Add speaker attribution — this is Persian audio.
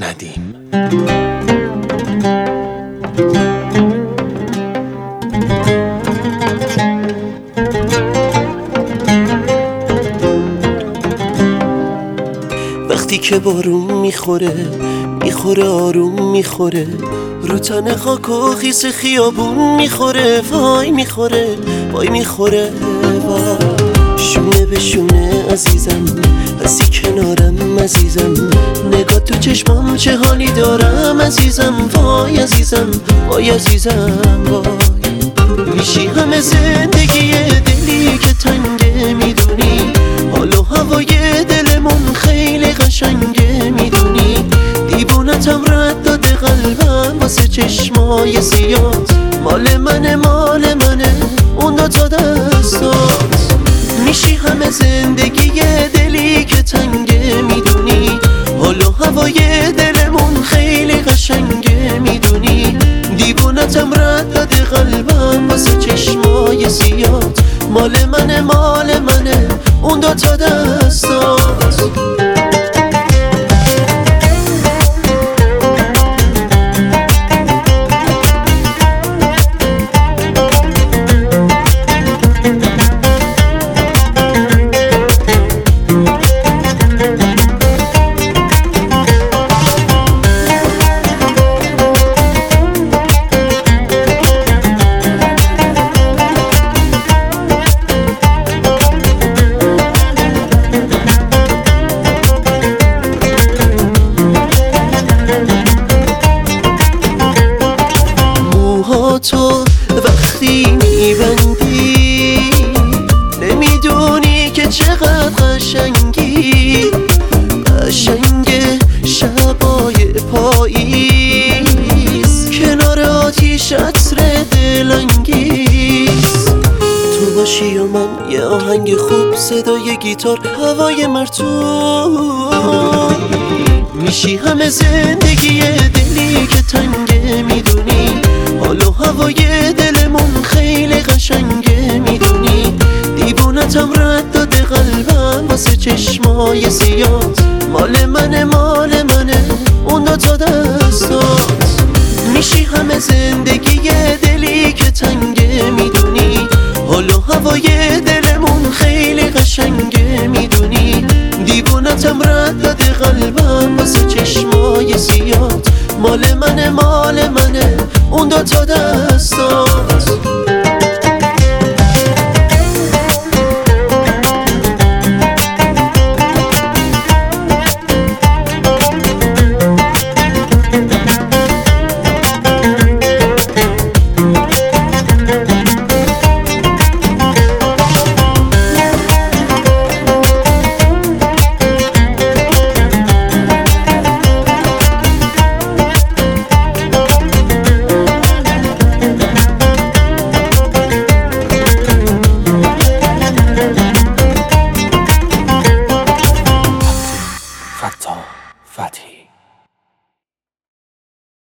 Speaker 1: ندیم. وقتی که بارون میخوره آروم میخوره، رو تن خاک و خیس خیابون میخوره، وای میخوره وای. شونه به شونه عزیزم، هستی کنارم عزیزم، نگاه تو چشمام چه حالی دارم عزیزم، وای عزیزم وای عزیزم وای. میشی همه زندگی دلی که تنگه، میدونی حال و هوای دلمون خیلی قشنگه، میدونی دیوونتم رد داده قلبم واسه چشمای زیاد، مال منه اون دوتا دستات. میشی همه زندگی دلی که تنگه، میدونی حال و هوای دلمون خیلی قشنگه، میدونی دیوونتم رد داده قلبم واسه چشمای زیاد، مال منه اون دوتا دستات. تو وقتی میبندی نمیدونی که چقدر قشنگی، قشنگ شبای پاییز کنار آتیش عطر دلانگیز. تو باشی و من یه آهنگ خوب، صدای گیتار، هوای مرطوب. میشی همه زندگی دلی که تنگه، میدونی حال و هوای دلمون خیلی قشنگه، میدونی دیوونتم رد داده قلبم واسه چشمای زیاد، مال منه اون دوتا دستات. میشی همه زندگی دلی که تنگه، میدونی حال و هوای دلمون خیلی قشنگه، میدونی دیوونتم رد داده قلبم واسه چشمای زیاد، مال منه اون دوتا دستات.